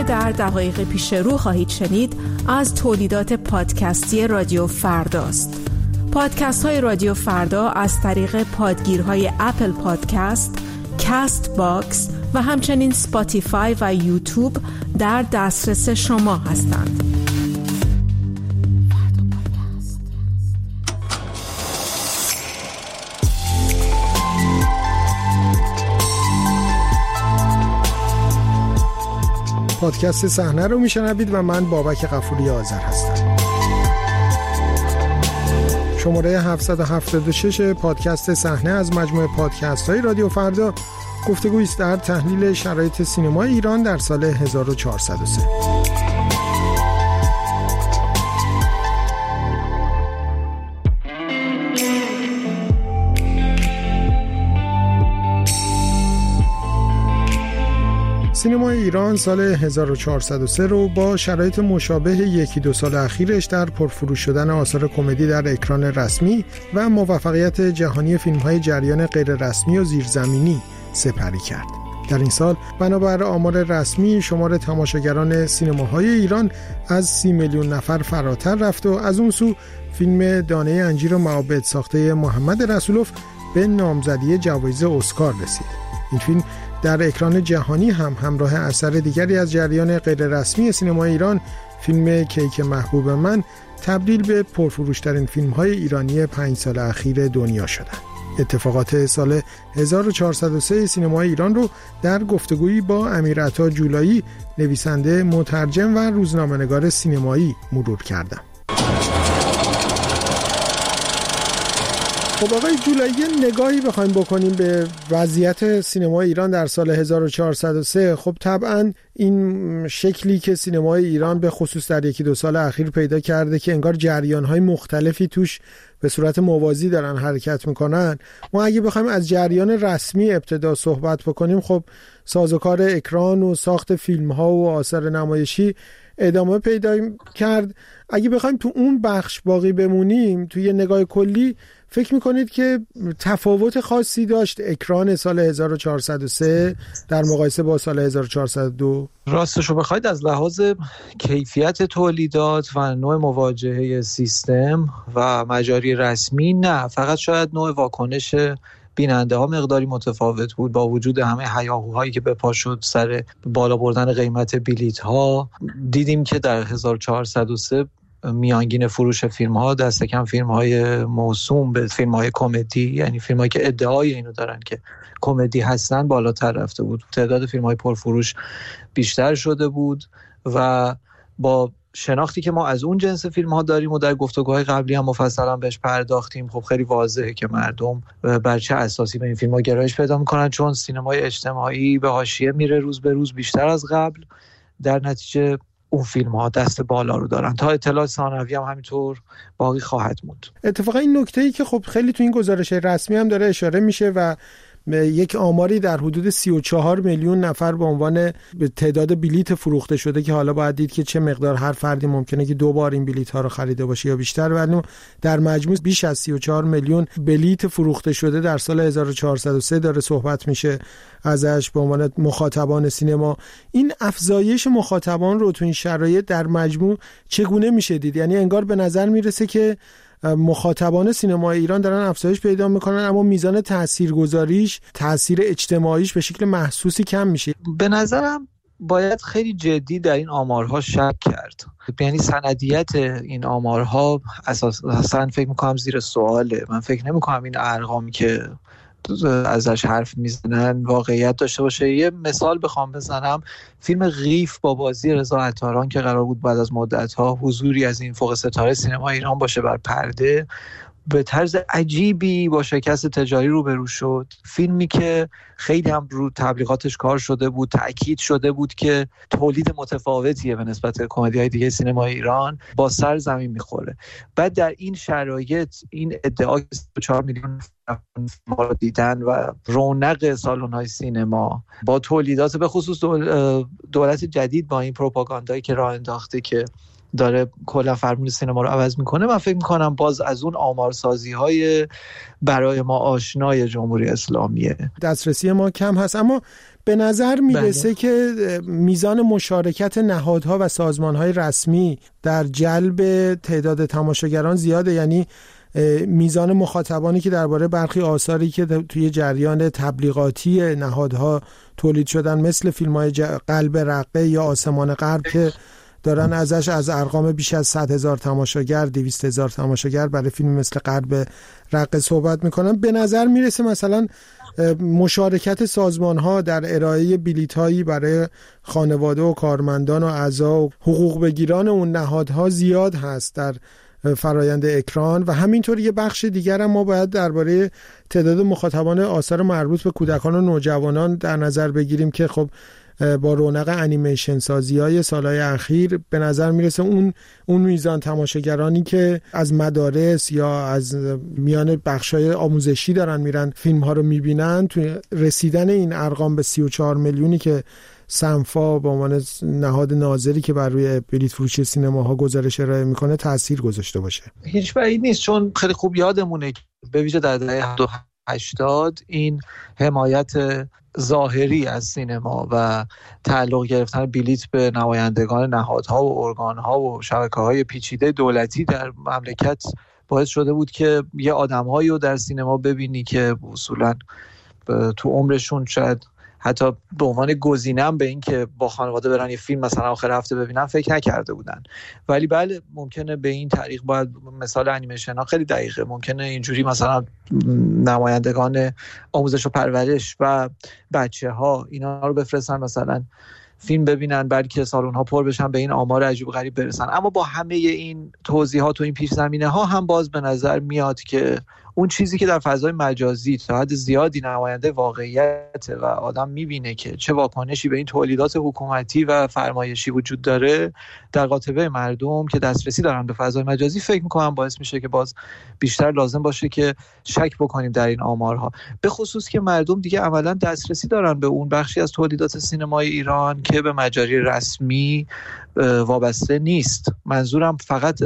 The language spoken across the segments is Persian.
در دقایق پیش رو خواهید شنید از تولیدات پادکستی رادیو فرداست. پادکست های رادیو فردا از طریق پادگیرهای اپل پادکست، کست باکس و همچنین سپاتیفای و یوتیوب در دسترس شما هستند. پادکست صحنه رو میشنوید و من بابک غفوری آذر هستم. شماره 776 پادکست صحنه از مجموعه پادکست های رادیو فردا گفتگویی است در تحلیل شرایط سینمای ایران در سال 1403. سینمای ایران سال 1403 رو با شرایط مشابه یکی دو سال اخیرش در پرفروش شدن آثار کمدی در اکران رسمی و موفقیت جهانی فیلم‌های جریان غیر رسمی و زیرزمینی سپری کرد. در این سال بنابر آمار رسمی شمار تماشاگران سینماهای ایران از 30 میلیون نفر فراتر رفت و از اون سو فیلم دانه انجیر و معابد ساخته محمد رسولوف به نامزدی جوایز اسکار رسید. این فیلم در اکران جهانی هم همراه اثر دیگری از جریان غیر رسمی سینمای ایران، فیلم کیک محبوب من، تبدیل به پرفروشترین فیلم‌های ایرانی 5 سال اخیر دنیا شدند. اتفاقات سال 1403 سینمای ایران رو در گفتگویی با امیرعطا جولایی، نویسنده، مترجم و روزنامه‌نگار سینمایی مرور کردم. خب آقای جولایی، نگاهی بخوایم بکنیم به وضعیت سینمای ایران در سال 1403، خب طبعا این شکلی که سینمای ایران به خصوص در یکی دو سال اخیر پیدا کرده که انگار جریان‌های مختلفی توش به صورت موازی دارن حرکت میکنن، ما اگه بخوایم از جریان رسمی ابتدا صحبت بکنیم، خب سازوکار اکران و ساخت فیلم‌ها و آثار نمایشی ادامه پیدا کرد. اگه بخوایم تو اون بخش باقی بمونیم، تو یه نگاه کلی فکر میکنید که تفاوت خاصی داشت اکران سال 1403 در مقایسه با سال 1402؟ راستش رو بخواید از لحاظ کیفیت تولیدات و نوع مواجهه سیستم و مجاری رسمی نه، فقط شاید نوع واکنش بیننده ها مقداری متفاوت بود. با وجود همه هیاهوهایی که به پا شد سر بالا بردن قیمت بلیط ها، دیدیم که در 1403 میانگین فروش فیلم ها دست کم فیلم های موسوم به فیلم های کمدی، یعنی فیلم هایی که ادعای اینو دارن که کمدی هستن، بالاتر رفته بود. تعداد فیلم های پرفروش بیشتر شده بود و با شناختی که ما از اون جنس فیلم ها داریم و در گفتگوهای قبلی هم مفصلا بهش پرداختیم، خب خیلی واضحه که مردم بر چه اساسی به این فیلم ها گرایش پیدا میکنن، چون سینمای اجتماعی به حاشیه میره روز به روز بیشتر از قبل. در نتیجه اون فیلم ها دست بالا رو دارن. تا اطلاع ثانوی هم همینطور باقی خواهد موند. اتفاقا این نکته‌ای که خب خیلی تو این گزارش رسمی هم داره اشاره میشه و یک آماری در حدود 34 میلیون نفر به عنوان تعداد بلیت فروخته شده که حالا باید دید که چه مقدار هر فردی ممکنه که 2 بار این بلیت ها رو خریده باشه یا بیشتر، ولی در مجموع بیش از 34 میلیون بلیت فروخته شده در سال 1403 داره صحبت میشه ازش به عنوان مخاطبان سینما. این افزایش مخاطبان رو تو این شرایط در مجموع چگونه میشه دید؟ یعنی انگار به نظر میرسه که مخاطبان سینمای ایران دارن افزایش پیدا میکنن، اما میزان تاثیرگذاریش، تاثیر اجتماعیش به شکل محسوسی کم میشه. به نظرم باید خیلی جدی در این آمارها شک کرد. یعنی سندیت این آمارها اساساً فکر میکنم زیر سواله. من فکر نمیکنم این ارقامی که ازش حرف میزنن واقعیت داشته باشه. یه مثال بخوام بزنم، فیلم قیف با بازی رضا عطاران که قرار بود بعد از مدت‌ها حضوری از این فوق ستاره سینما ایران باشه بر پرده، به طرز عجیبی با شکست تجاری روبرو شد. فیلمی که خیلی هم رو تبلیغاتش کار شده بود، تأکید شده بود که تولید متفاوتیه به نسبت کمدی‌های دیگه سینما ایران، با سر زمین میخوره. بعد در این شرایط این ادعا 4 میلیون ما رو دیدن و رونق سالن‌های سینما با تولیدات، به خصوص دولت جدید با این پروپاگاندایی که راه انداخته که داره کلا فرمون سینما رو عوض میکنه، من فکر میکنم باز از اون آمارسازی های برای ما آشنای جمهوری اسلامیه دسترسی ما کم هست. اما به نظر میرسه که میزان مشارکت نهادها و سازمانهای رسمی در جلب تعداد تماشاگران زیاده، یعنی میزان مخاطبانی که درباره برخی آثاری که توی جریان تبلیغاتی نهادها تولید شدن مثل فیلم‌های قلب رقه یا آسمان غرب که دارن ازش از ارقام بیش از 100,000 تماشاگر 200,000 تماشاگر برای فیلم مثل قلب رقه صحبت میکنن، به نظر میرسه مثلا مشارکت سازمان‌ها در ارائه بلیط‌هایی برای خانواده و کارمندان و اعضا و حقوق بگیران اون نهادها زیاد هست در فرایند اکران. و همینطور یه بخش دیگر هم ما باید درباره تعداد مخاطبان آثار مربوط به کودکان و نوجوانان در نظر بگیریم که خب با رونق انیمیشن سازی‌های سالهای اخیر به نظر میرسه اون میزان تماشاگرانی که از مدارس یا از میان بخشای آموزشی دارن میرن فیلم ها رو میبینن، توی رسیدن این ارقام به 34 میلیونی که سنفا به عنوان نهاد ناظری که بر روی بلیط فروشی سینماها گزارش ارائه میکنه تاثیر گذاشته باشه. هیچ بعید نیست، چون خیلی خوب یادمونه به ویژه در دهه 80 این حمایت ظاهری از سینما و تعلق گرفتن بلیط به نمایندگان نهادها و ارگانها و شبکه‌های پیچیده دولتی در مملکت باعث شده بود که یه آدم‌هایی رو در سینما ببینی که اصولاً تو عمرشون شاید حتی به عنوان گزینه‌ام به این که با خانواده برن یه فیلم مثلا آخر هفته ببینن فکر نکرده بودن. ولی بله ممکنه به این طریق، باید مثال انیمیشن ها خیلی دقیقه، ممکنه اینجوری مثلا نمایندگان آموزش و پرورش و بچه ها اینا رو بفرستن مثلا فیلم ببینن، بعد که سالن ها پر بشن، به این آمار عجیب غریب برسن. اما با همه این توضیحات و این پیش زمینه ها هم باز به نظر میاد که اون چیزی که در فضای مجازی تا حد زیادی نماینده واقعیت و آدم میبینه که چه واکنشی به این تولیدات حکومتی و فرمایشی وجود داره در قاطبه مردم که دسترسی دارن به فضای مجازی، فکر میکنم باعث میشه که باز بیشتر لازم باشه که شک بکنیم در این آمارها، به خصوص که مردم دیگه عملا دسترسی دارن به اون بخشی از تولیدات سینمای ایران که به مجاری رسمی وابسته نیست. منظورم فقط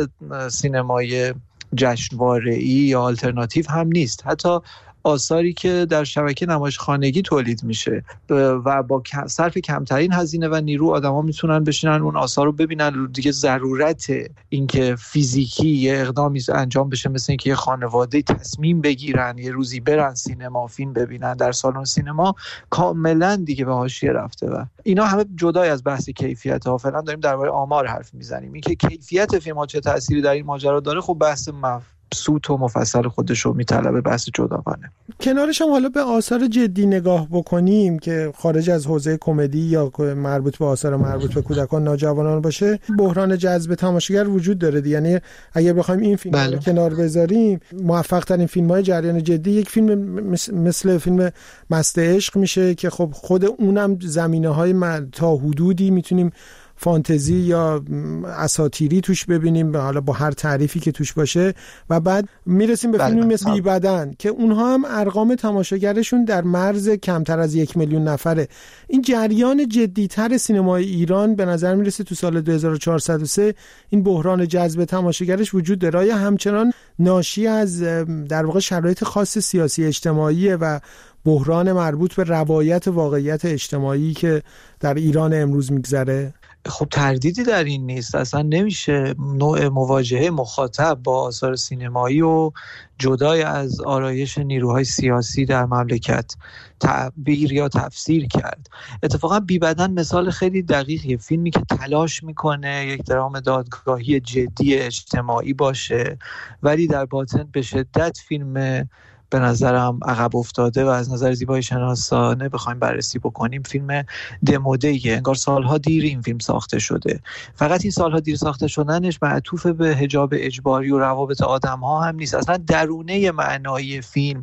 سینمای جشنواره‌ای یا آلترناتیو هم نیست، حتی آثاری که در شبکه نمایش خانگی تولید میشه و با صرف کمترین هزینه و نیرو آدما میتونن بشینن اون آثار رو ببینن. دیگه ضرورت اینکه فیزیکی یه اقدامی انجام بشه مثل اینکه یه خانواده تصمیم بگیرن یه روزی برن سینما فیلم ببینن در سالن سینما کاملا دیگه به حاشیه رفته و اینا همه جدای از بحث کیفیت ها. فعلا داریم درباره آمار حرف میزنیم، اینکه کیفیت فیلم ها چه تأثیری در این ماجرا داره خب بحث سوت و مفصل خودش رو میطلبه، بحث جداگانه. کنارش هم حالا به آثار جدی نگاه بکنیم که خارج از حوزه کمدی یا مربوط به آثار مربوط به کودکان نوجوانان باشه، بحران جذب تماشاگر وجود داره. یعنی اگر بخوایم این فیلم رو کنار بذاریم، موفق ترین فیلم‌های جریان جدی یک فیلم مثل فیلم مست عشق میشه که خب خود اونم زمینه‌های تا حدودی میتونیم فانتزی یا اساطیری توش ببینیم، حالا با هر تعریفی که توش باشه، و بعد میرسیم به فیلمی مثل بی بدن که اونها هم ارقام تماشاگرشون در مرز کمتر از 1 میلیون نفره. این جریان جدی‌تر سینمای ایران به نظر میرسه تو سال 2403 این بحران جذب تماشاگرش وجود داره. یا همچنان ناشی از در واقع شرایط خاص سیاسی اجتماعی و بحران مربوط به روایت واقعیت اجتماعی که در ایران امروز میگذره؟ خب تردیدی در این نیست، اصلا نمیشه نوع مواجهه مخاطب با آثار سینمایی و جدای از آرایش نیروهای سیاسی در مملکت تعبیر یا تفسیر کرد. اتفاقا بی بدن مثال خیلی دقیقیه، فیلمی که تلاش میکنه یک درام دادگاهی جدی اجتماعی باشه ولی در باطن به شدت فیلم به نظرم عقب افتاده و از نظر زیبایی شناسانه بخوایم بررسی بکنیم فیلم دموده‌ایه. انگار سالها دیر این فیلم ساخته شده. فقط این سالها دیر ساخته شدنش معطوف به حجاب اجباری و روابط آدم‌ها هم نیست، اصلا درونه معنایی فیلم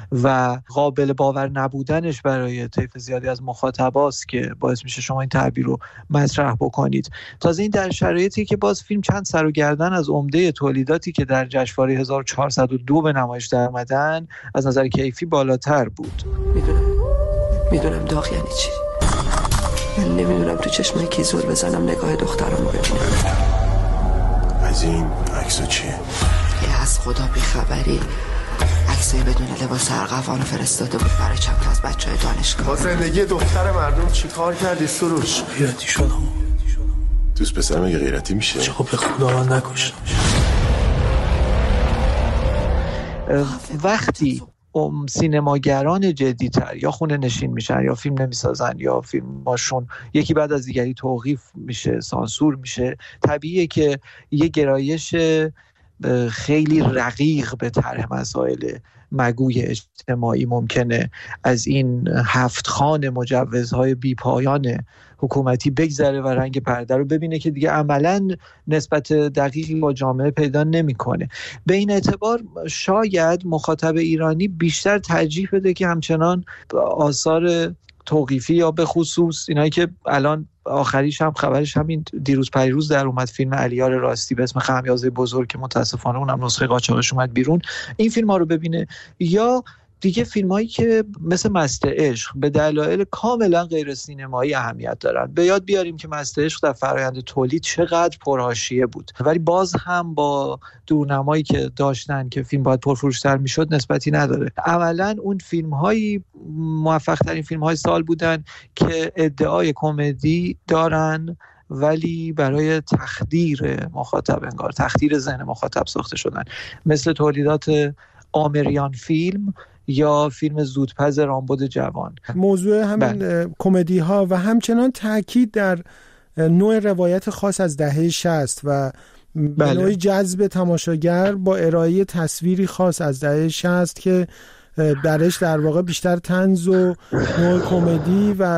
و قابل باور نبودنش برای طیف زیادی از مخاطباست که باعث میشه شما این تعبیر رو مطرح بکنید. تازه این در شرایطی که باز فیلم چند سر و گردن از عمده تولیداتی که در جشنواره 1402 به نمایش در اومدن از نظر کیفی بالاتر بود. میدونم داغ یعنی چی. من نمیدونم تو چشمای کی زل بزنم نگاه دخترامو ببینم. این عکسو چیه؟ یه از خدا بیخبری عکسای بدون لباس ارغوان فرستاده بود برای چپ از بچهای دانشگاه. با زندگی دختر مردم چی کار کردی سروش؟ غیرتی شدم. دوست پسر مگه غیرتی میشه؟ چه به خدا من نکشتم. وقتی سینماگران جدی‌تر یا خونه نشین میشن یا فیلم نمیسازن یا فیلماشون یکی بعد از دیگری توقیف میشه، سانسور میشه، طبیعیه که یه گرایش خیلی رقیق به طرح مسائل مگوی اجتماعی ممکنه از این 7 خوان مجوزهای بیپایان حکومتی بگذره و رنگ پرده رو ببینه که دیگه عملاً نسبت دقیقی با جامعه پیدا نمی‌کنه. به این اعتبار شاید مخاطب ایرانی بیشتر ترجیح بده که همچنان آثار توقیفی یا به خصوص اینایی که الان آخریش هم خبرش همین دیروز پریروز در اومد، فیلم علیار راستی به اسم خمیازه بزرگ که متاسفانه اونم نسخه قاچاقش اومد بیرون، این فیلم ها رو ببینه، یا دیگه فیلم هایی که مثل مست عشق به دلایل کاملا غیر سینمایی اهمیت دارن. به یاد بیاریم که مست عشق در فرآیند تولید چقدر پرحاشیه بود، ولی باز هم با دورنمایی که داشتن که فیلم باید پرفروش‌تر میشد نسبتی نداره. عملا اون فیلم هایی موفق ترین فیلم های سال بودن که ادعای کمدی دارن ولی برای تخدیر مخاطب، انگار تخدیر ذهن مخاطب ساخته شدن، مثل تولیدات آمریان فیلم یا فیلم زودپز رامبد جوان. موضوع همین کمدی ها و همچنان تاکید در نوع روایت خاص از دهه 60 و به نوعی جذب تماشاگر با ارائه تصویری خاص از دهه 60 که درش در واقع بیشتر طنز و نوع کمدی و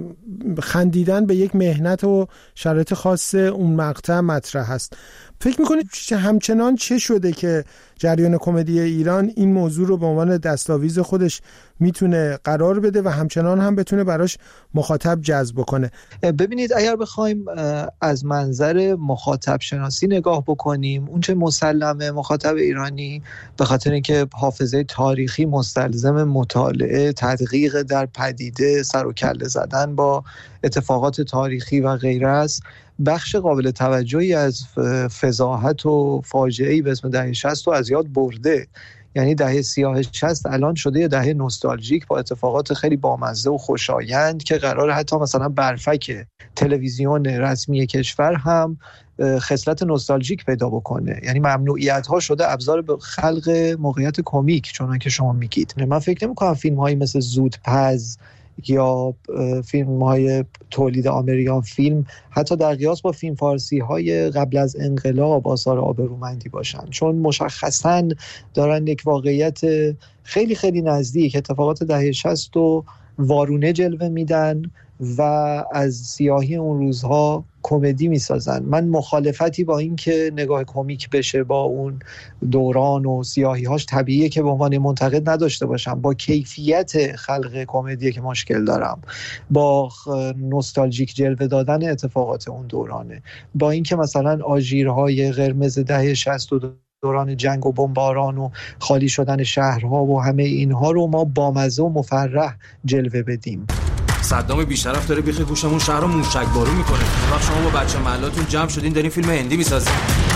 خندیدن به یک مهنت و شرایط خاص اون مقطع مطرح هست. فکر میکنید همچنان چه شده که جریان کمدی ایران این موضوع رو به عنوان دستاویز خودش میتونه قرار بده و همچنان هم بتونه براش مخاطب جذب کنه؟ ببینید، اگر بخوایم از منظر مخاطب شناسی نگاه بکنیم، اون چه مسلمه مخاطب ایرانی به خاطر اینکه حافظه تاریخی مستلزم مطالعه، تدقیق در پدیده، سر و کله زدن با اتفاقات تاریخی و غیره است، بخش قابل توجهی از فضاحت و فاجعه‌ای به اسم دهه 60 رو از یاد برده. یعنی دهه سیاه 60 الان شده یه دهه نوستالژیک با اتفاقات خیلی بامزه و خوشایند که قراره حتی مثلا برفک تلویزیون رسمی کشور هم خصلت نوستالژیک پیدا بکنه. یعنی ممنوعیت‌ها شده ابزار به خلق موقعیت کمیک، چون که شما میگید. من فکر نمی‌کنم فیلم‌هایی مثل زودپز یا فیلم‌های تولید آمریکان فیلم حتی در قیاس با فیلم فارسی‌های قبل از انقلاب آثار آبرومندی باشن، چون مشخصاً دارن یک واقعیت خیلی خیلی نزدیک اتفاقات دهه 60 و وارونه جلوه میدن و از سیاهی اون روزها کمدی میسازن. من مخالفتی با این که نگاه کمیک بشه با اون دوران و سیاهی‌هاش طبیعیه که به عنوان منتقد نداشته باشم، با کیفیت خلق کمدی که مشکل دارم، با نوستالژیک جلوه دادن اتفاقات اون دورانه، با اینکه مثلا آژیرهای قرمز دهه 60 و دوران جنگ و بمباران و خالی شدن شهرها و همه اینها رو ما بامزه و مفرح جلوه بدیم. صدام بیشرف داره بیخ گوشمون شهر رو موشکبارو میکنه. وقت شما با بچه محلاتون جمع شدین دارین فیلم هندی میسازین.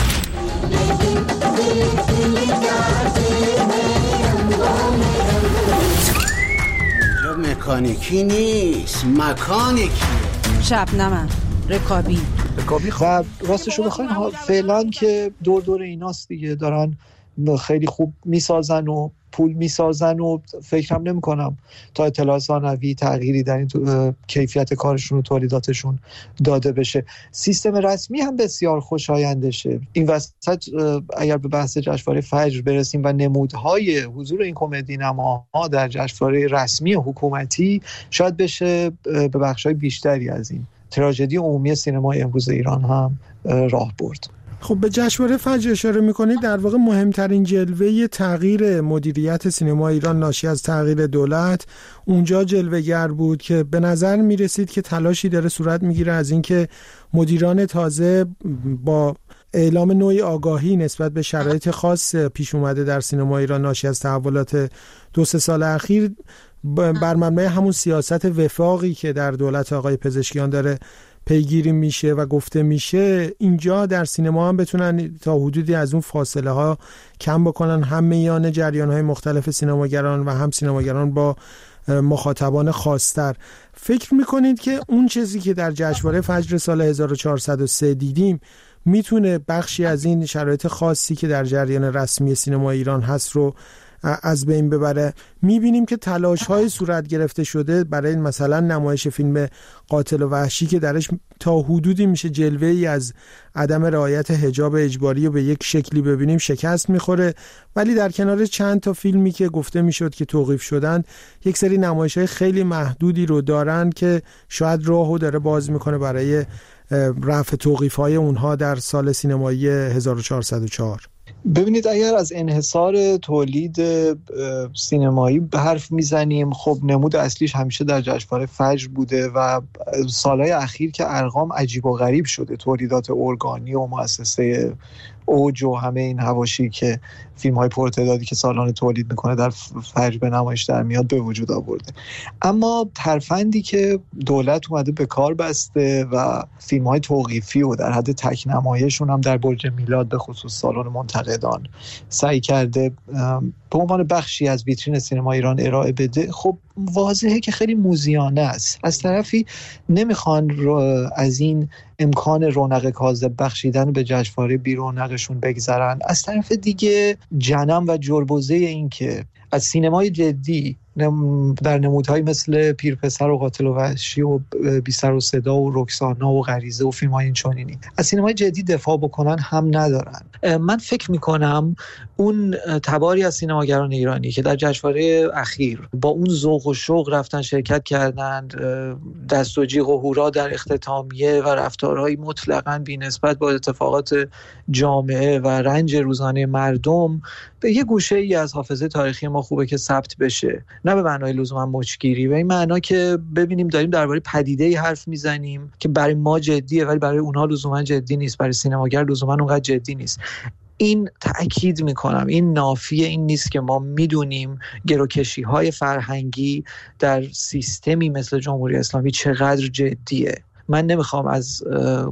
اینجا مکانیکی نیست، مکانیکیه. شبنمه رکابی و راستشو بخواین فعلا که دور ایناست دیگه، دارن خیلی خوب میسازن و پول میسازن و فکرم نمی کنم تا اطلاع ثانوی تغییری در این کیفیت کارشون و تولیداتشون داده بشه. سیستم رسمی هم بسیار خوشایندشه. این وسط اگر به بحث جشنواره فجر برسیم و نمودهای حضور این کمدی نماها در جشنواره رسمی حکومتی، شاید بشه به بخشای بیشتری از این تراژدی عمومی سینمای امروز ایران هم راه برد. خب به جشنواره فجر اشاره می‌کنید، در واقع مهمترین جلوه تغییر مدیریت سینما ایران ناشی از تغییر دولت اونجا جلوه‌گر بود که به نظر می‌رسید که تلاشی داره صورت می‌گیره از اینکه مدیران تازه با اعلام نوعی آگاهی نسبت به شرایط خاص پیش اومده در سینما ایران ناشی از تحولات 2-3 سال اخیر بر مبنای همون سیاست وفاقی که در دولت آقای پزشکیان داره پیگیری میشه و گفته میشه، اینجا در سینما هم بتونن تا حدودی از اون فاصله ها کم بکنن، هم میان جریان های مختلف سینماگران و هم سینماگران با مخاطبان خاص‌تر. فکر میکنید که اون چیزی که در جشنواره فجر سال 1403 دیدیم میتونه بخشی از این شرایط خاصی که در جریان رسمی سینما ایران هست رو از بین ببره؟ میبینیم که تلاش‌های صورت گرفته شده برای مثلا نمایش فیلم قاتل و وحشی که درش تا حدودی میشه جلوه‌ای از عدم رعایت حجاب اجباری رو به یک شکلی ببینیم، شکست میخوره. ولی در کنار چند تا فیلمی که گفته میشد که توقیف شدن، یک سری نمایش‌های خیلی محدودی رو دارن که شاید راهو داره باز میکنه برای رفع توقیف‌های اونها در سال سینمایی 1404. ببینید، اگر از انحصار تولید سینمایی به حرف میزنیم، خب نمود اصلیش همیشه در جشنواره فجر بوده و سالهای اخیر که ارقام عجیب و غریب شده، تولیدات ارگانی و مؤسسه اوج و همه این حواشی که فیلم های پرتعدادی که سالانه تولید میکنه در فجر به نمایش در میاد به وجود آورده. اما ترفندی که دولت اومده به کار بسته و فیلم های توقیفی و در حد تک نمایشون هم در برج میلاد به خصوص سالن منتقدان سعی کرده به عنوان بخشی از ویترین سینما ایران ارائه بده، خب واضحه که خیلی موذیانه است. از طرفی نمیخوان از این امکان رونق کاذب بخشیدن به جشنواره بی رونقشون بگذرن. از طرف دیگه جنم و جربوزه این که از سینمای جدی در نمودهای مثل پیرپسر و قاتل و وحشی و بی سر و صدا و رکسانا و غریزه و فیلم‌های این چنینی از سینمای جدی دفاع بکنن هم ندارن. من فکر میکنم اون تباری از سینماگران ایرانی که در جشنواره اخیر با اون ذوق و شوق رفتن شرکت کردند، دست و جیغ و هورا در اختتامیه و رفتارهای مطلقاً بی‌نسبت با اتفاقات جامعه و رنج روزانه مردم، به یه گوشه‌ای از حافظه تاریخی ما خوبه که ثبت بشه، نه به معنای لزوما مچگیری، و این معنا که ببینیم داریم درباره پدیده‌ای حرف میزنیم که برای ما جدیه ولی برای اونها لزوما جدی نیست، برای سینماگر لزوما اونقدر جدی نیست. این تأکید میکنم، این نافیه این نیست که ما میدونیم گروکشی‌های فرهنگی در سیستمی مثل جمهوری اسلامی چقدر جدیه. من نمیخوام از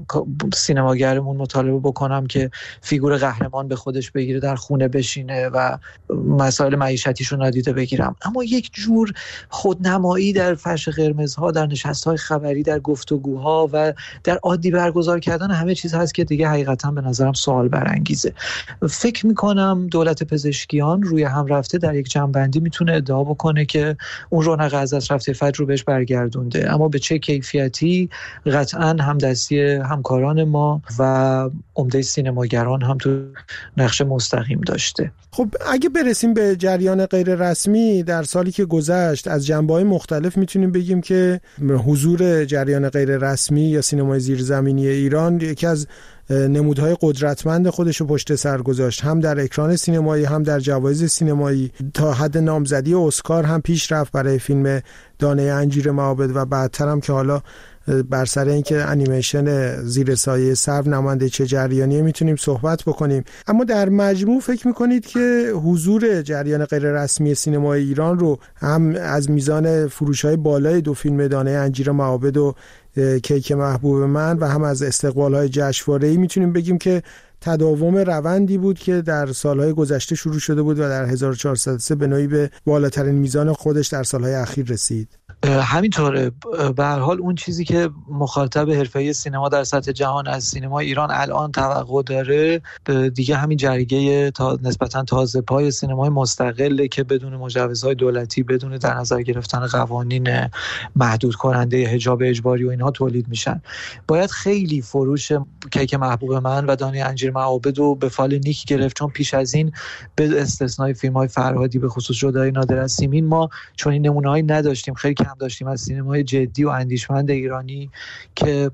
سینماگرمون مطالبه بکنم که فیگور قهرمان به خودش بگیره، در خونه بشینه و مسائل معیشتیشو نادیده بگیرم، اما یک جور خودنمایی در فرش قرمزها، در نشست‌های خبری، در گفتگوها و در عادی برگزار کردن همه چیز هست که دیگه حقیقتا به نظرم سوال برانگیزه. فکر میکنم دولت پزشکیان روی هم رفته در یک جنبندی میتونه ادعا بکنه که اون رونق از دست رفته فجر رو بهش برگردونده، اما به چه کیفیتی قطعاً همدستی همکاران ما و عمده سینماگران هم تو نقش مستقیم داشته. خب اگه برسیم به جریان غیر رسمی در سالی که گذشت، از جنبه‌های مختلف میتونیم بگیم که حضور جریان غیر رسمی یا سینمای زیرزمینی ایران یکی از نمودهای قدرتمند خودش رو پشت سر گذاشت، هم در اکران سینمایی هم در جوایز سینمایی. تا حد نامزدی اسکار هم پیش رفت برای فیلم دانه انجیر معابد و بعدتر هم که حالا بر سر اینکه انیمیشن زیر سایه سرو نماینده چه جریانیه میتونیم صحبت بکنیم. اما در مجموع فکر میکنید که حضور جریان غیر رسمی سینمای ایران رو هم از میزان فروش‌های بالای دو فیلم دانه انجیر معابد و کیک محبوب من و هم از استقبال‌های جشنواره‌ای میتونیم بگیم که تداوم روندی بود که در سالهای گذشته شروع شده بود و در 1403 به نوعی به بالاترین میزان خودش در سالهای اخیر رسید؟ همینطوره. به هر حال اون چیزی که مخاطب حرفه‌ای سینما در سطح جهان از سینما ایران الان توقع داره دیگه همین جریگه نسبتاً تازه پای سینمای مستقله که بدون مجوزهای دولتی، بدون در نظر گرفتن قوانین محدود کننده حجاب اجباری و اینها تولید میشن. باید خیلی فروش کیک محبوب من و دانه انجیر معابد رو به فال نیک گرفت، چون پیش از این به استثنای فیلم‌های فرهادی به خصوص جدای نادر از سیمین ما چون این نمونه‌هایی نداشتیم، خیلی کم داشتیم از سینمای جدی و اندیشمند ایرانی که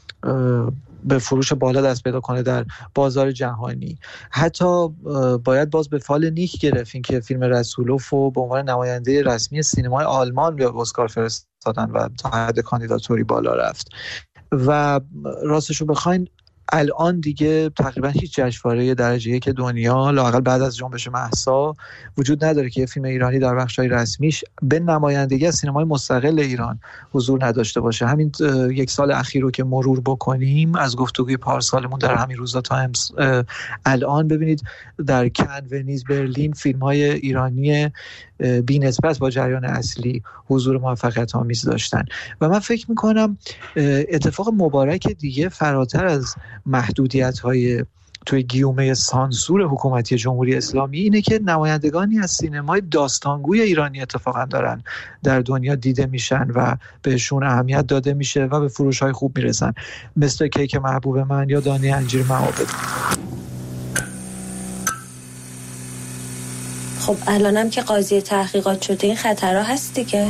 به فروش بالا دست پیدا کنه در بازار جهانی. حتی باید باز به فال نیک گرفت این که فیلم رسولوف رو به عنوان نماینده رسمی سینمای آلمان به اسکار فرستادن و تا حد کاندیداتوری بالا رفت. و راستش رو بخواین الان دیگه تقریبا هیچ جشنواره درجه یک دنیا لااقل بعد از جنبش مهسا وجود نداره که یه فیلم ایرانی در بخش‌های رسمیش به نمایندگی از سینمای مستقل ایران حضور نداشته باشه. همین یک سال اخیر رو که مرور بکنیم از گفتگوی پارسالمون در همین روزا تا الان، ببینید در کن، ونیز، برلین فیلم‌های ایرانی بی‌نسبت با جریان اصلی حضور موفقیت آمیز داشتن و من فکر میکنم اتفاق مبارک دیگه فراتر از محدودیت‌های توی گیومه سانسور حکومتی جمهوری اسلامی اینه که نمایندگانی از سینمای داستانگوی ایرانی اتفاقا دارن در دنیا دیده میشن و بهشون اهمیت داده میشه و به فروش‌های خوب میرسن، مثل کیک محبوب من یا دانه انجیر معابد. خب الانم که قاضی تحقیقات شده این خطرها هست دیگه.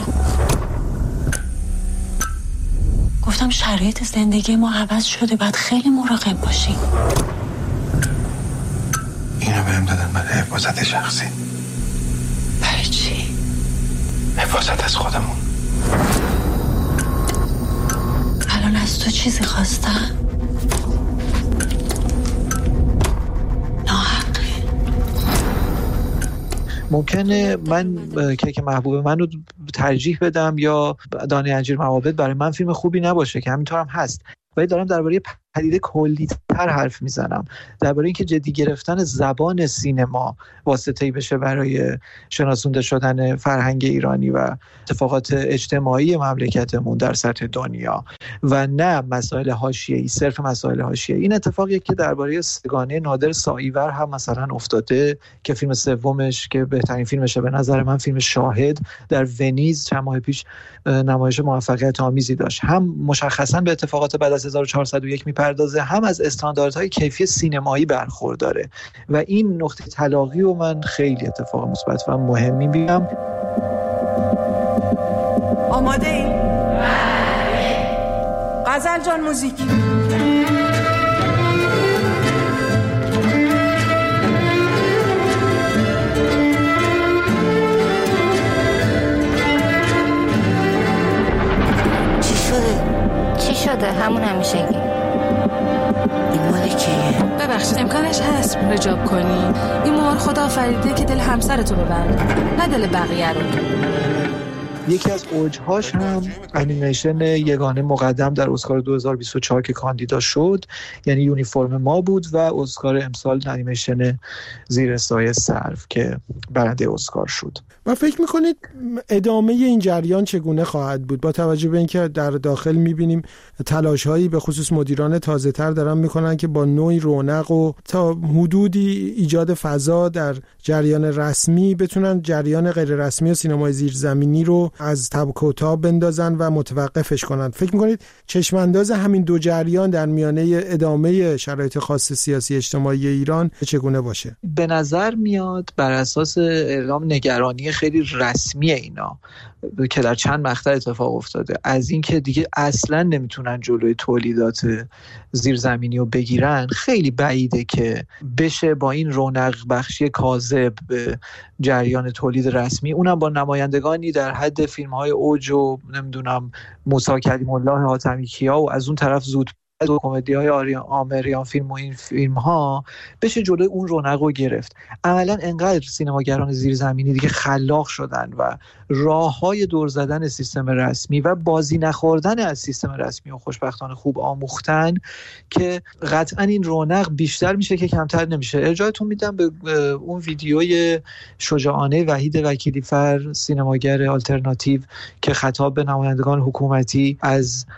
گفتم شرایط زندگی ما عوض شده، باید خیلی مراقب باشیم. اینو بهم دادن برای حفاظت شخصی. برای چی؟ حفاظت از خودمون. الان از تو چیزی خواستن؟ ممکنه من که محبوب من رو ترجیح بدم یا دانه انجیر معابد برای من فیلم خوبی نباشه که همینطور هم هست، ولی دارم درباره پدیده کلی‌تر حرف میزنم، درباره اینکه جدی گرفتن زبان سینما واسطه‌ای بشه برای شناسونده شدن فرهنگ ایرانی و اتفاقات اجتماعی مملکتمون در سطح دنیا و نه مسائل حاشیه‌ای، صرف مسائل حاشیه‌ای. این اتفاقیه که درباره سگانه نادر ساییور هم مثلا افتاده که فیلم سومش که بهترین فیلمشه به نظر من، فیلم شاهد، در ونیز چند ماه پیش نمایش موفقیت آمیزی داشت. هم مشخصاً به اتفاقات بعد از 1401 میپردازه، هم از استانداردهای کیفی سینمایی برخورداره و این نقطه تلاقی رو من خیلی اتفاق مثبت و مهمی میبینم. آماده ای؟ غزل جان موزیک. چی شده؟ همون همیشگی. این مال کیه؟ ببخشید امکانش هست رجاب کنی؟ این مال خدا آفریده که دل همسرتو ببرد، نه دل بقیه رو. یکی از اوجهاش هم انیمیشن یگانه مقدم در اسکار 2024 که کاندیدا شد، یعنی یونیفرم ما بود، و اسکار امسال انیمیشن زیر سایه سرو که برنده اسکار شد. و فکر میکنید ادامه این جریان چگونه خواهد بود با توجه به اینکه در داخل میبینیم تلاش‌هایی به خصوص مدیران تازه‌تر دارن میکنن که با نوعی رونق و تا حدودی ایجاد فضا در جریان رسمی بتونن جریان غیر رسمی و سینمای زیرزمینی رو از تبک و تاب بندازن و متوقفش کنن. فکر میکنید چشمانداز همین دو جریان در میانه ادامه شرایط خاص سیاسی اجتماعی ایران چگونه باشه؟ به نظر میاد بر اساس اعلام نگرانی خیلی رسمی اینا که در چند مقطع اتفاق افتاده از اینکه دیگه اصلا نمیتونن جلوی تولیدات زیرزمینی رو بگیرن، خیلی بعیده که بشه با این رونق بخشی کاذب به جریان تولید رسمی، اونم با نمایندگانی در حد فیلم‌های اوج و نمیدونم موسی کلیم الله حاتمی کیا و از اون طرف زود و کمدی‌های آمریان فیلم و این فیلم‌ها بشه جلوی اون رونق رو گرفت. عملاً انقدر سینماگران زیرزمینی دیگه خلاق شدن و راه‌های دور زدن سیستم رسمی و بازی نخوردن از سیستم رسمی و خوشبختانه خوب آموختن که قطعاً این رونق بیشتر میشه که کمتر نمیشه. ارجاعتون میدم به اون ویدیوی شجاعانه وحید وکیلیفر، سینماگر آلترناتیو، که خطاب به نمایندگان حکومتی از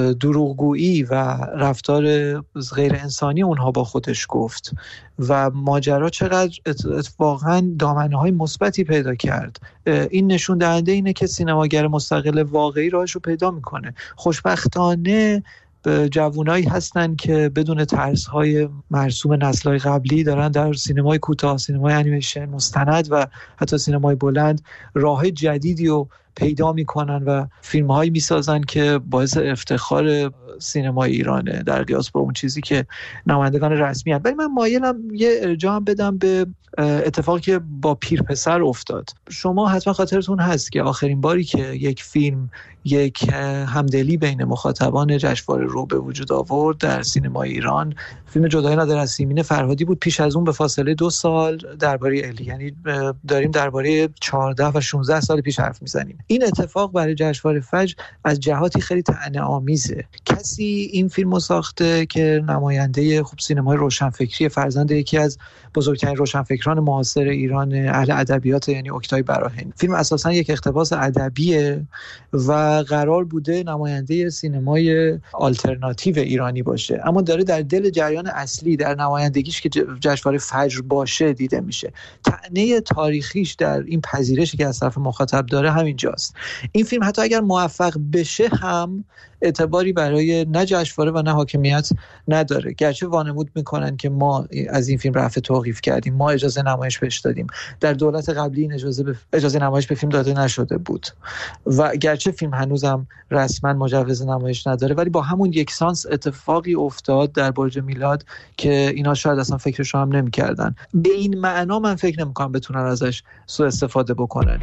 دروغگویی و رفتار غیر انسانی اونها با خودش گفت و ماجرا چقدر اتفاقاً دامنه‌های مثبتی پیدا کرد. این نشون دهنده اینه که سینماگر مستقل واقعی راهش رو پیدا میکنه. خوشبختانه جوانایی هستن که بدون ترس‌های مرسوم نسل‌های قبلی دارن در سینمای کوتاه، سینمای انیمیشن، مستند و حتی سینمای بلند راه جدیدی رو پیدا میکنن و فیلم‌هایی میسازن که باعث افتخار سینمای ایرانه در قیاس با اون چیزی که نمایندگان رسمی هست. ولی من مایلم یه ارجاع هم بدم به اتفاقی که با پیرپسر افتاد. شما حتما خاطرتون هست که آخرین باری که یک فیلم یک همدلی بین مخاطبان جشنواره رو به وجود آورد در سینمای ایران فیلم جدایی نادر از سیمین فرهادی بود. پیش از اون به فاصله 2 سال درباره الی، یعنی داریم درباره 14 و 16 سال پیش حرف میزنیم. این اتفاق برای جشنواره فجر از جهاتی خیلی طعنه‌آمیزه. کسی این فیلمو ساخته که نماینده خوب سینمای روشنفکری، فرزند یکی از بزرگترین روشنفکران معاصر ایران، اهل ادبیات، یعنی اوکتای براهنی. فیلم اساسا یک اقتباس ادبیه و قرار بوده نماینده سینمای آلترناتیو ایرانی باشه، اما داره در دل جریان اصلی در نمایندگیش که جشنواره فجر باشه دیده میشه. طعنه تاریخیش در این پذیرشی که از طرف مخاطب داره همینجاست. این فیلم حتی اگر موفق بشه هم اعتباری برای نه جشنواره و نه حاکمیت نداره، گرچه وانمود میکنن که ما از این فیلم رفع توقیف کردیم، ما اجازه نمایش بهش دادیم. در دولت قبلی این اجازه نمایش به فیلم داده نشده بود و گرچه فیلم هنوزم رسما مجوز نمایش نداره، ولی با همون یک سانس اتفاقی افتاد در برج میلاد که اینا شاید اصلا فکرشو هم نمی‌کردن. به این معنا من فکر نمی‌کنم بتونن ازش سوء استفاده بکنن.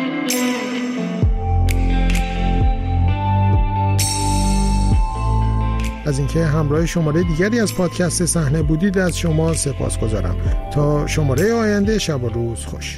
از اینکه همراه شماره دیگری از پادکست صحنه بودید از شما سپاسگزارم. تا شماره آینده، شب و روز خوش.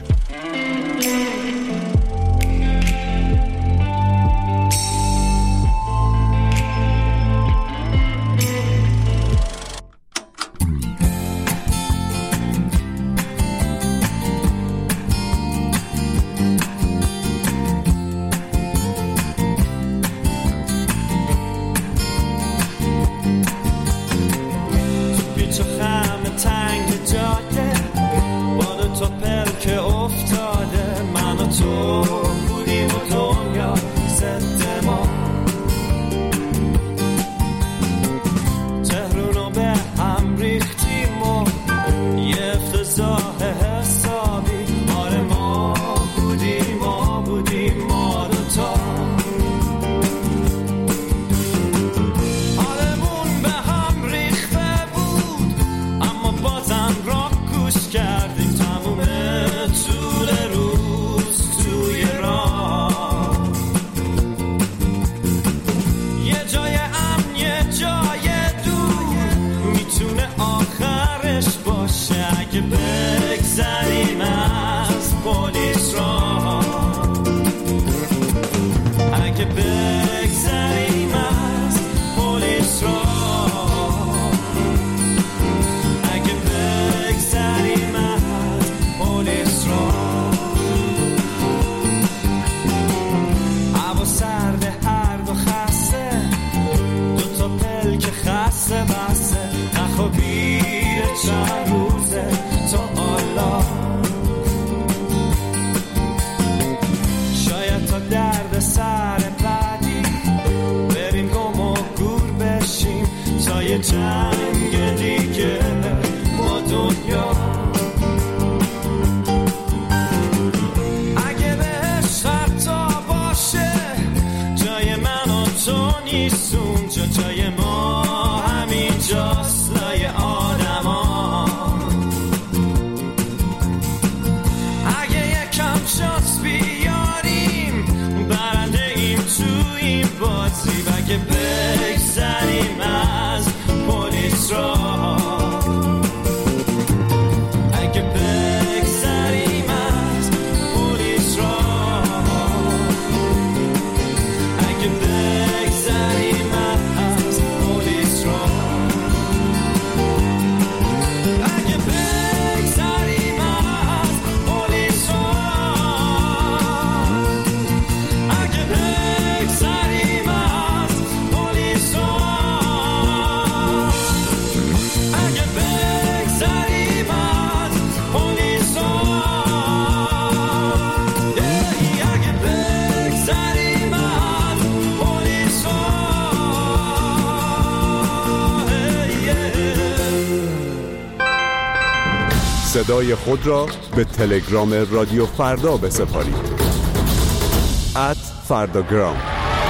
صدای خود را به تلگرام رادیو فردا بسپارید. فرداگرام.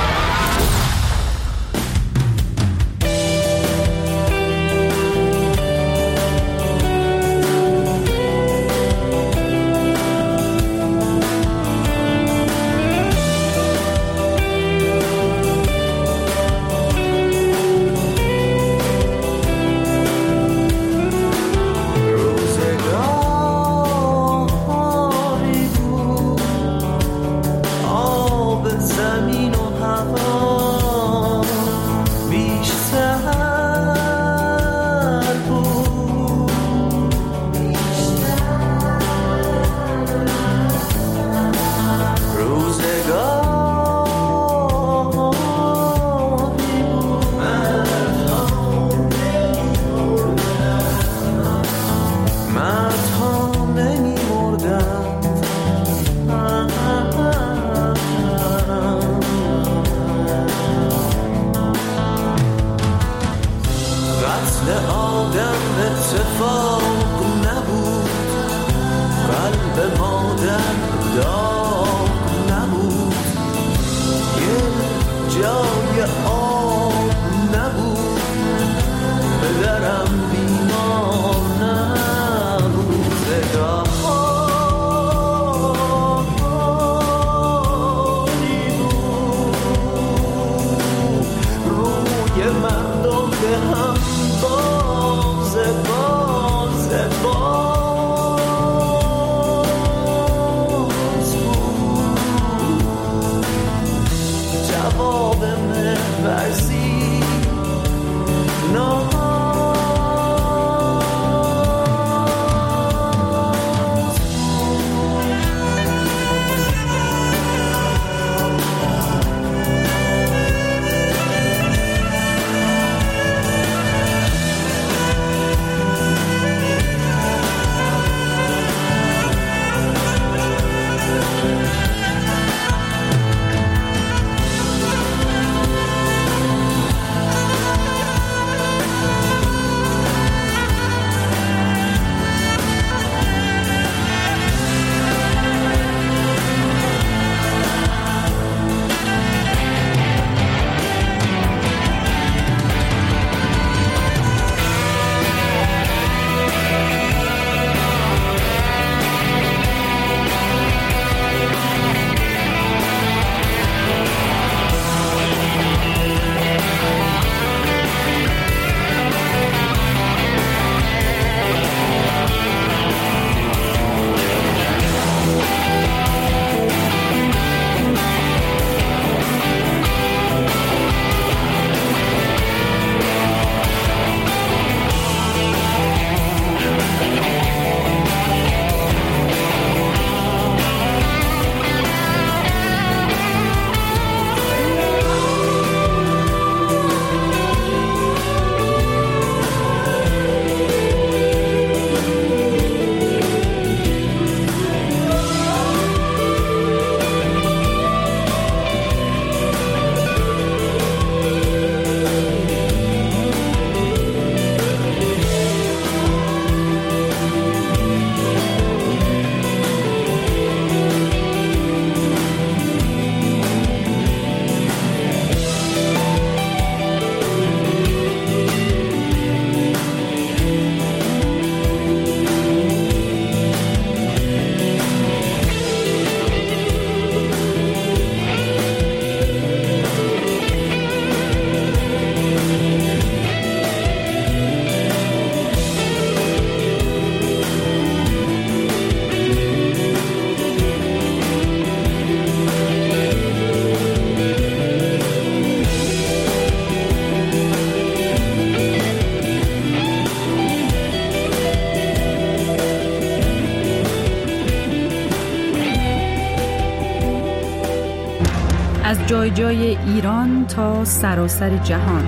از جای جای ایران تا سراسر جهان.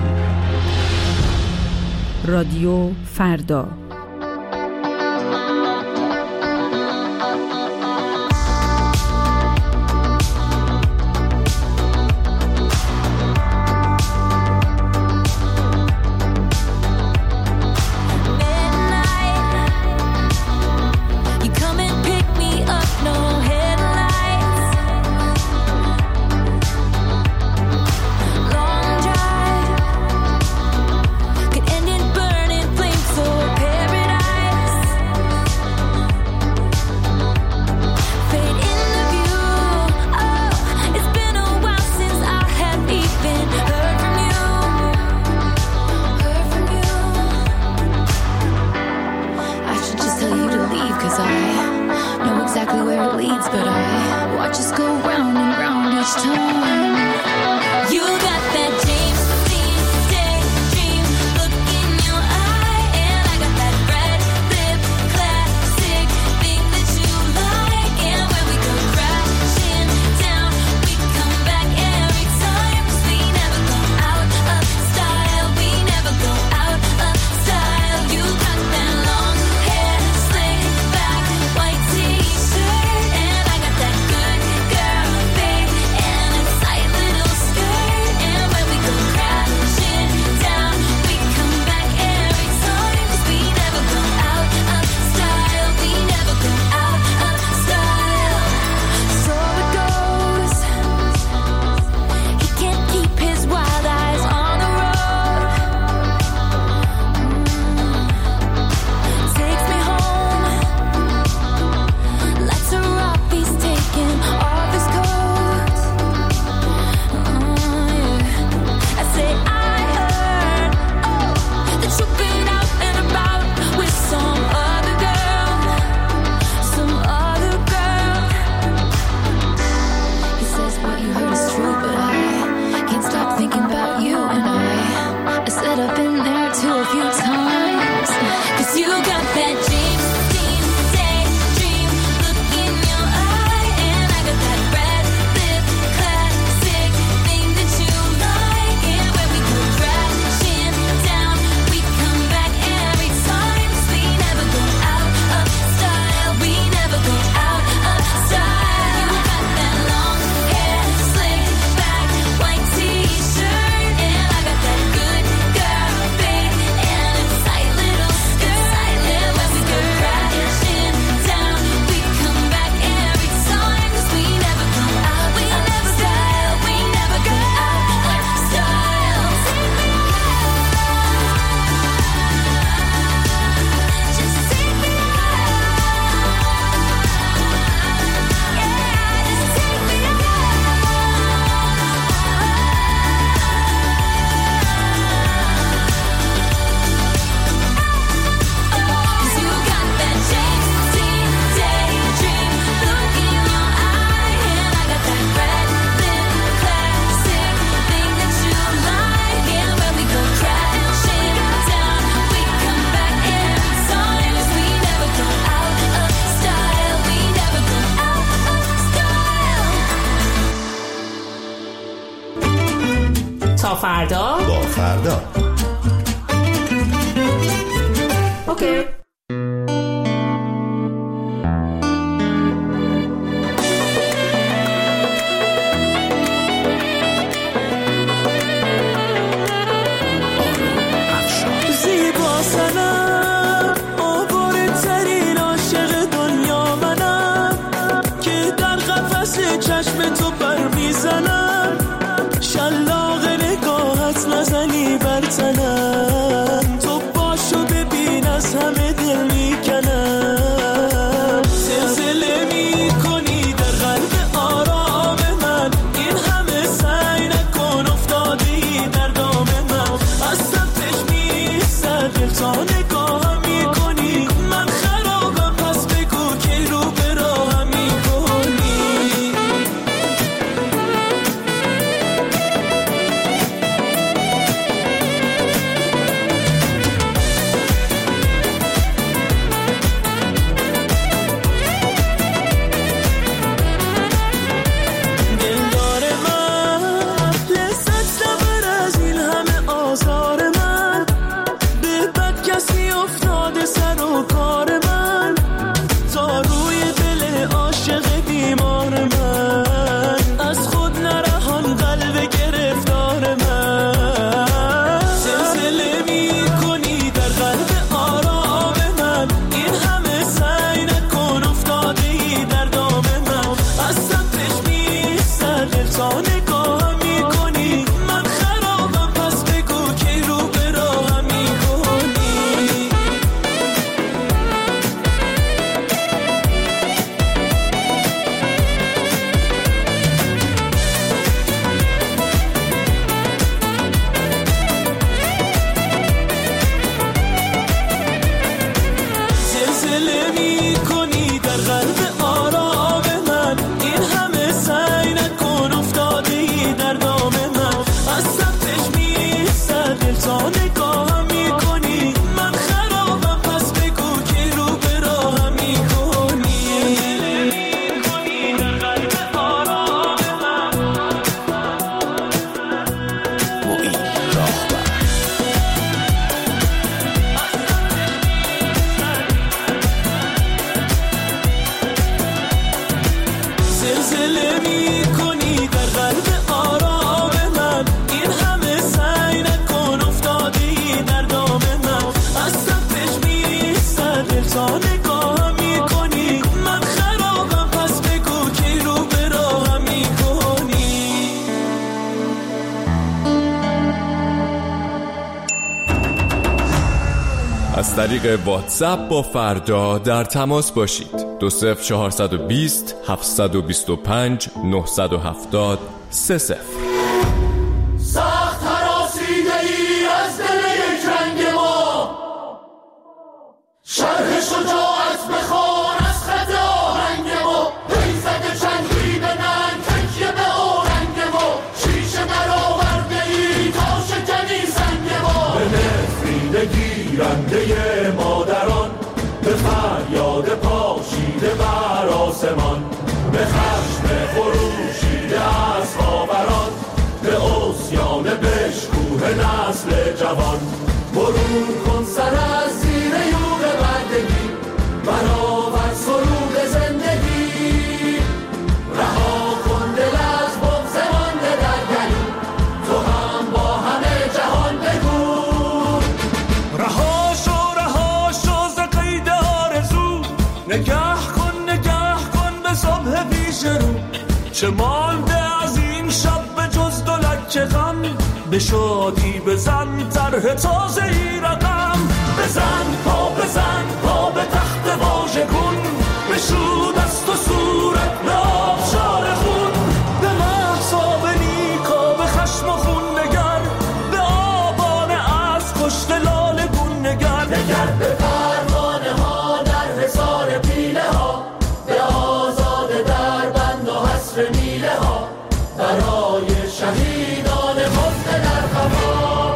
رادیو فردا. I know exactly where it leads, but I watch us go round and round each time. You got that James Dean daydream look in your eye, and I got that red lip classic thing that you like. And when we go crashing down, we come back every time. 'Cause we never go out of style. We never go out of style. You got that long hair, slick back, white t-shirt, and I got that good girl fade and a tight little skirt. And when we go crashing down, we come back every time. 'Cause we never go out of style. We never go out of style. So it goes. He can't keep his wild eyes on the road. Takes me home. Lights are off. He's taking off his coat. I say I heard that you've been out and about with some other girl. Some other girl. He says what you heard is true, but I can't stop thinking about you. And I said I've been there too a few times. 'Cause you got that James Dean daydream look in your eye, and I got that red lip classic thing that you like. And when we go crashing down, we come back every time. 'Cause we never go out of style. We never go out of style. You got that long hair, slick back, white t-shirt, and I got that good girl fade and a tight little skirt. And when we go crashing down, we come back every time. 'Cause we never go out. We never style. We never go out of style. Take me out. Just take me out. Yeah, just take me out. 'Cause you got that James Dean daydream look in your eye, and I got that red lip classic thing that you like. And when we go crashing down, we come back every time. 'Cause we never go out of style. We never go out of style. تا فردا با فردا. اوکی. زیبا سنم آواره ترین عاشق دنیا منم، که در قفس چشم تو پر میزنم. شلاق نگاهت نزنی بر تنم، تو باشو ببین از همه طریق واتساپ با فردا در تماس باشید. 20420 725 970 30. سخت هراسیده ای از دل یک رنگ ما، شرح شجاعت بخوان از خط آهنگ ما، پیزد چنگی به ننگ تکیه به آرنگ ما، شیشه درآورده ای تا شکنی سنگ ما، به نفرین گیرنده مادران، به فریاد پاشیده بر آسمان، به خشم خروشیده از خاوران، به عصیان بشکوه نسل جوان، برون کن سر از زیر یوغ بردگی، برآور سرود زندگی، رها کن دل از بغض مانده در گلو، تو هم با همه جهان بگو، رها شو ز قید آرزو، نگه کن به صبح پیش رو، چه مانده از این شب به جز دولک غم، به شادی بزن طرح تازه ای رقم، بزن پا به تخت واژه کن، بشو دست و صورت به آبشار خون، به محصاب نیکا به خشم و خون نگر، به آبان از کشت لاله گون نگر به پروانه ها در حصار پیله ها، به آزاده در بند و حصر میله ها، برای شهیدان خفته در خفا.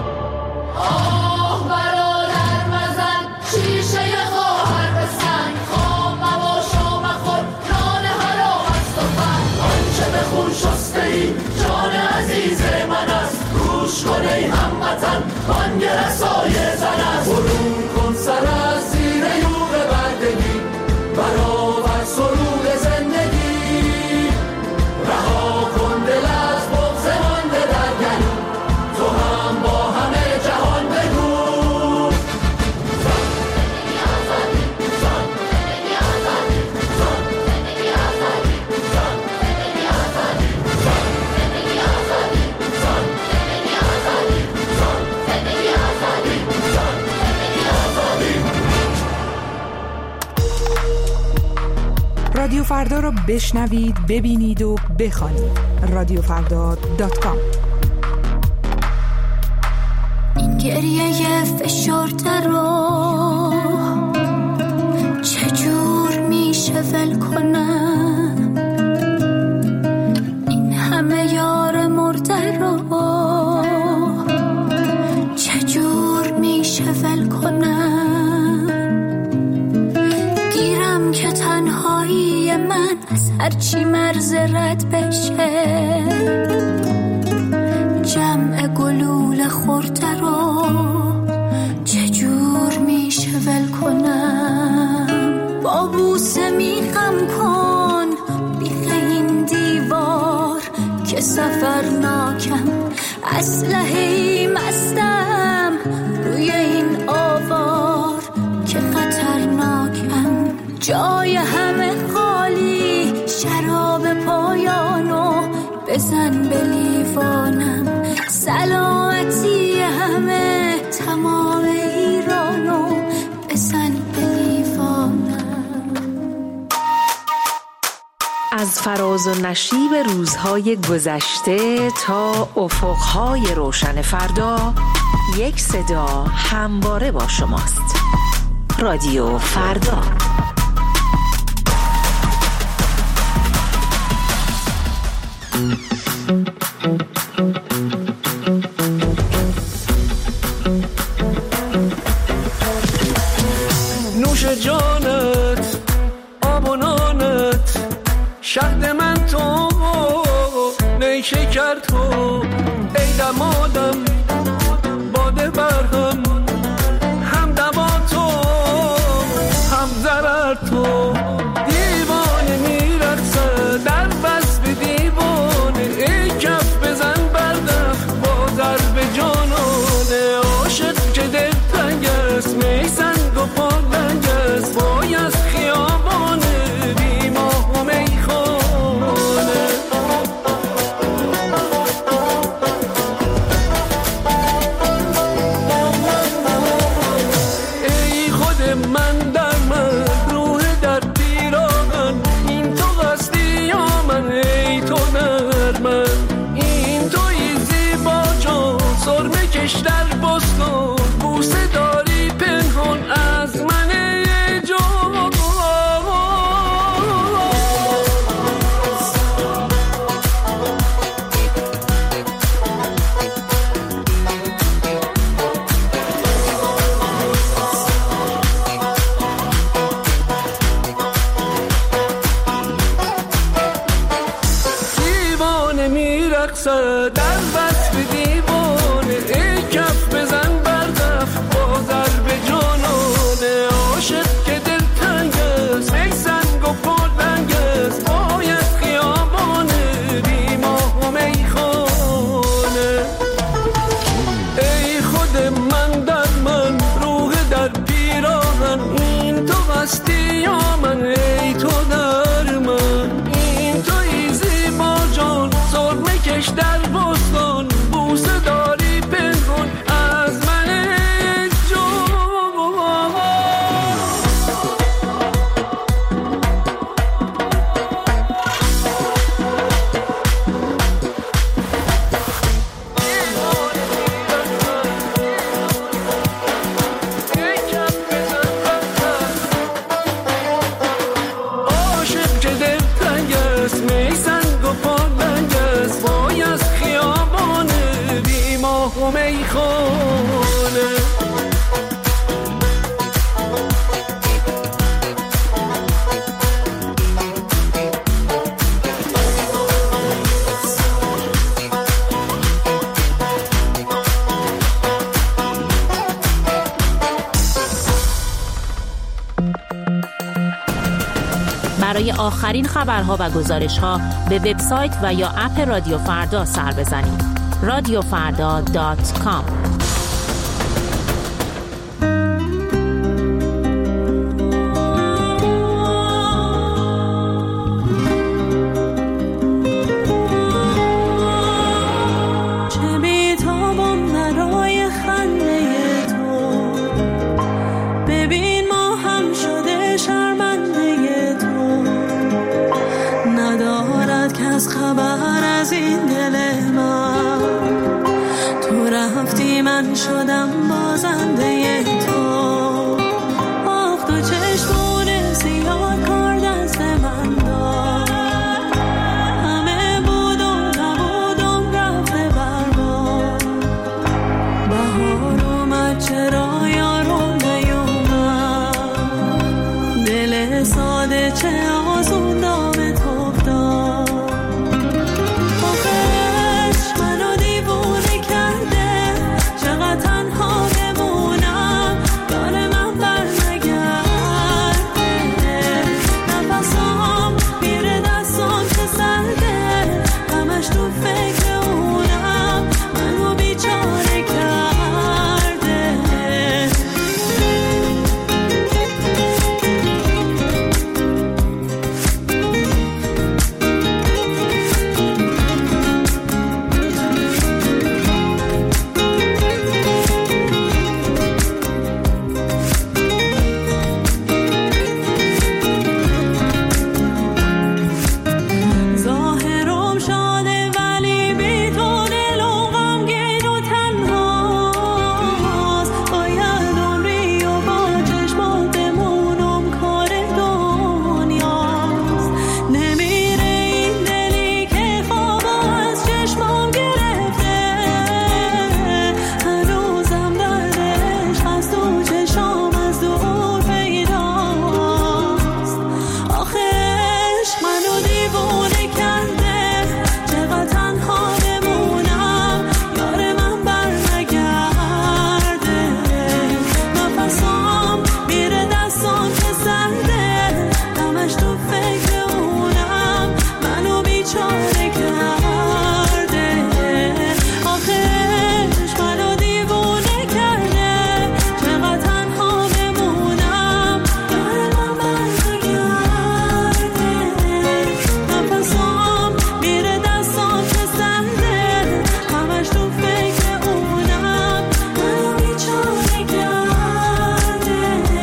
آه برادر مزن شیشه خواهر به سنگ، خام مباش و مخور نان حرام است و فن، آنچه به خون شسته ای جان عزیز من است، گوش کن ای هموطن بانگ رسای زن است، برون کن سر از زیر یوغ بردگی، برآور سرود زندگی، رها کن دل از بغض مانده در گلو، تو هم با همه جهان بگو، زن زندگی آزادی، زن زندگی آزادی، زن زندگی آزادی، زن زندگی آزادی، زن زندگی آزادی، زن زندگی آزادی، زن زندگی آزادی، زن زندگی آزادی. رادیو فردا را بشنوید، ببینید و بخوانید. رادیوفردا.com. این گریه فشرده رو چجور میشه ول کنم، این همه یار مرده رو چجور میشه ول کنم، گیرم که تنهایی من از هرچی مرز رد بشه، جمع گلول خورده رو چجور میشه ول کنم، با بوسه میخم کن بیخ این دیوار که سفرناکم، اسلحه‌ای مستم روی این آوار که خطرناکم، جای همه خالی شراب پایانو بزن به لیوانم، سلامتی همه تمام ایرانو بزن به لیوانم. از فراز و نشیب روزهای گذشته تا افقهای روشن فردا، یک صدا همواره با شماست. رادیو فردا. نوش جانت آب و نانت، شهد من تو نیشکر تو، ای دمادم باده برهم، هم دوا تو هم ضرر تو، دیوانه میرقصه در بس به دیوانه، ای کف بزن بردم با ضرب جانانه، عاشق که دل تنگ است میسنگ و پالنگ است، وای از خیابانه بی ماه و میخانه، میرقصه در بطر دیوانه، ای کف بزن بردف با ضرب جانانه. عاشق که دل تنگ است، ای سنگ و پلنگ است، باید خیابانه بی ماه و میخانه. ای خود من در من، روح در پیراهن، این تو هستی یا من؟ ای تو در من، این تویی زیبا جان، سرمه کش در بستان، بوسه داری پنهان از من جان. عاشق که دل تنگ است، می سنگ و پالنگ است، وای از خیابانه بی ماه و میخانه. برای آخرین خبرها و گزارش‌ها به وبسایت و یا اپ رادیو فردا سر بزنید. radiofrda.com. چه بی‌تابم برای خنده تو، ببین ما هم شده شرمنده تو. ندارد کس خبر از این دل من، تو رفتی من شدم بازنده تو. آخ تو چشمون سیاه کار دست من داد، همه بود و نبودم رفته برباد. بهار اومد چرا یارو نیومد، دل ساده چه آسون دام تو افتاد. آخرش منو دیوونه کرده، چقدر تنها بمونم، یار من برنگرده. نفسام میره دستام که سرده، همش تو فکر اونم، منو بیچاره کرده. ظاهرم شاده ولی بی تو دلم غمگین و تنهاست. باید عمری و با چشمات بمونم، کار دنیاست. نمیره این دلی که خواب از چشمام گرفته، هنوزم دردش از تو چشام از دور پیداست. آخرش منو دیوونه کرده، چقدر تنها بمونم، یار من برنگرده. نفسام میره دستام که سرده، همش تو فکر اونم، منو بیچاره کرده. آخرش منو دیوونه کرده، چقدر تنها بمونم، یار من برنگرده. نفسام میره دستام که سرده، همش تو فکر اونم، منو بیچاره کرده.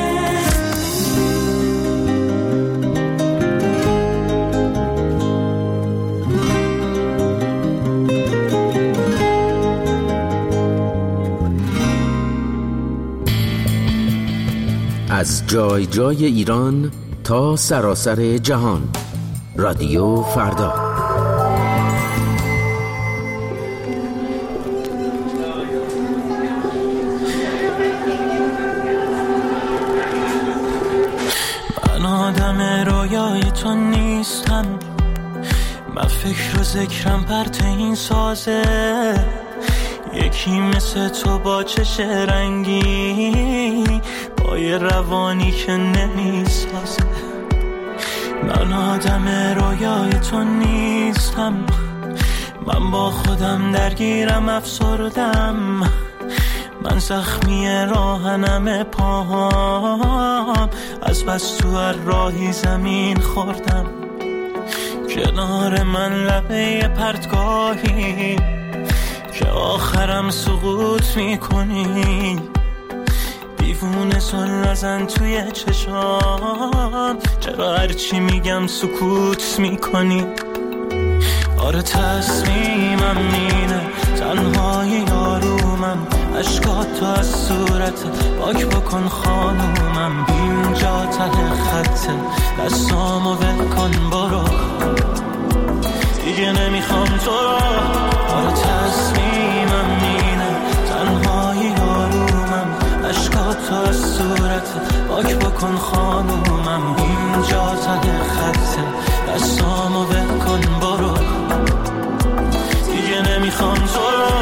از جای جای ایران تا سراسر جهان، رادیو فردا. من آدم رویای تو نیستم، من فکر و ذکرم پرت این سازه، یکی مثل تو با چش رنگی، با یه روانی که نمیسازه. من آدم رویای تو نیستم، من با خودم درگیرم افسردم، من زخمی راهنم پاهام، از بس تو هر راهی زمین خوردم. کنار من لبه پرتگاهی که آخرم سقوط میکنی، دیوونه سن نزن توی چشام، چرا هرچی میگم سکوت میکنی؟ آره تصمیمم اینه، تنهای آرومم، عشقاتو از صورت پاک بکن خانومم، اینجا ته خطه، دستامو ول کن برو، دیگه نمیخوام تو رو. آره تصمیمم اینه، تنهای آرومم، عشقاتو از صورت پاک بکن خانومم، اینجا ته خطه، دستامو ول کن برو، دیگه نمیخوام تو رو.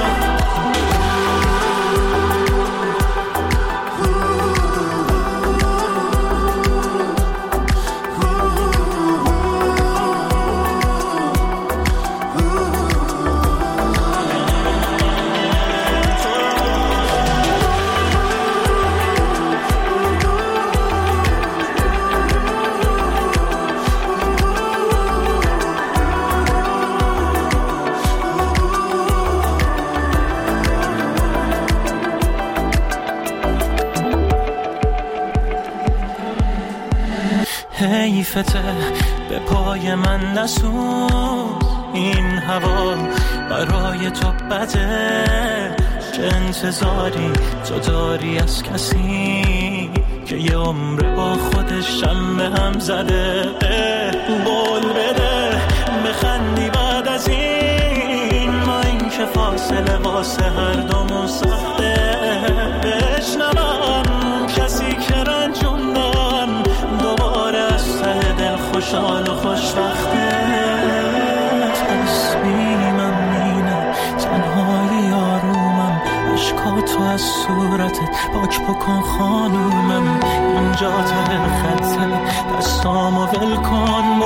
حیفته به پای من نسوز، این هوا برای تو بده، چه انتظاری تو داری از کسی که یه عمر با خودش هم به هم زده؟ قول بده بخندی بعد از این، ما این که فاصله واسه هر دومون سخته، بشنوم کسی که رنجوندن دوباره از ته دل خوشحال و خوشبخته. تصمیمم اینه، تنهای آرومم، عشقاتو از صورتت پاک بکن خانومم، اینجا ته خطه، دستامو ول کن